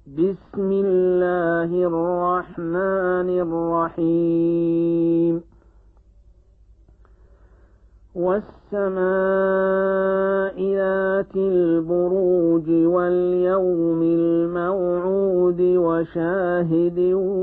بسم الله الرحمن الرحيم والسماء ذات البروج واليوم الموعود وشاهد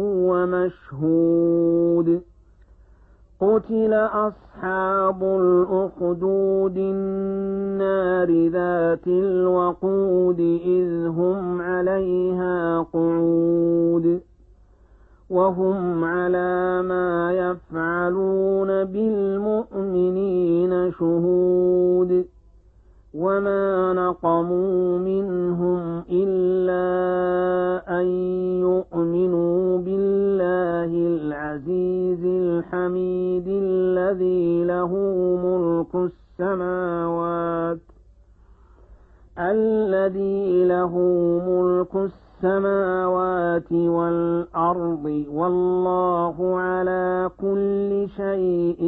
ومشهود قتل أصحاب الأخدود النار ذات الوقود إذ هم عليها قعود وهم على ما يفعلون بالمؤمنين شهود وما نقموا منهم إلا أن يؤمنوا بالله العزيز الحميد الذي له ملك السماوات والأرض والله على كل شيء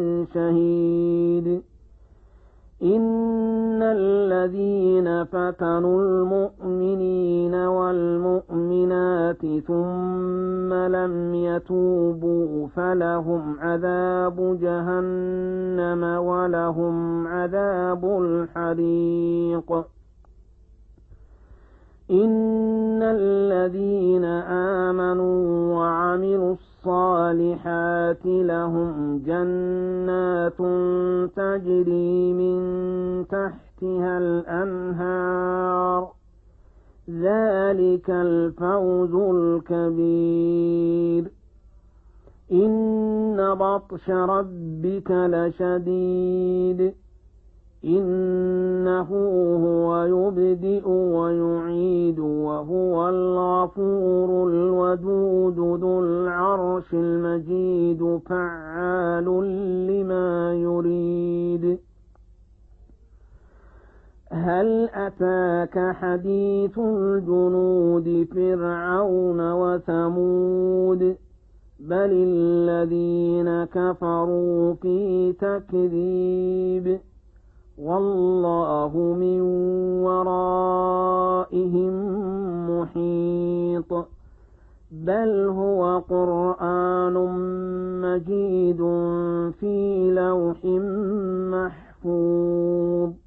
شهيد إن الذين فتنوا المؤمنين والمؤمنات ثم لم يتوبوا فلهم عذاب جهنم ولهم عذاب الحريق إن الذين آمنوا وعملوا الصالحات لهم جنات تجري من تحتها الأنهار ذلك الفوز الكبير إن بطش ربك لشديد إنه هو يبدئ ويعيد وهو الغفور الودود ذو العرش المجيد فعال لما يريد هل أتاك حديث الجنود فرعون وثمود بل الذين كفروا في تكذيب والله من ورائهم محيط بل هو قرآن مجيد في لوح محفوظ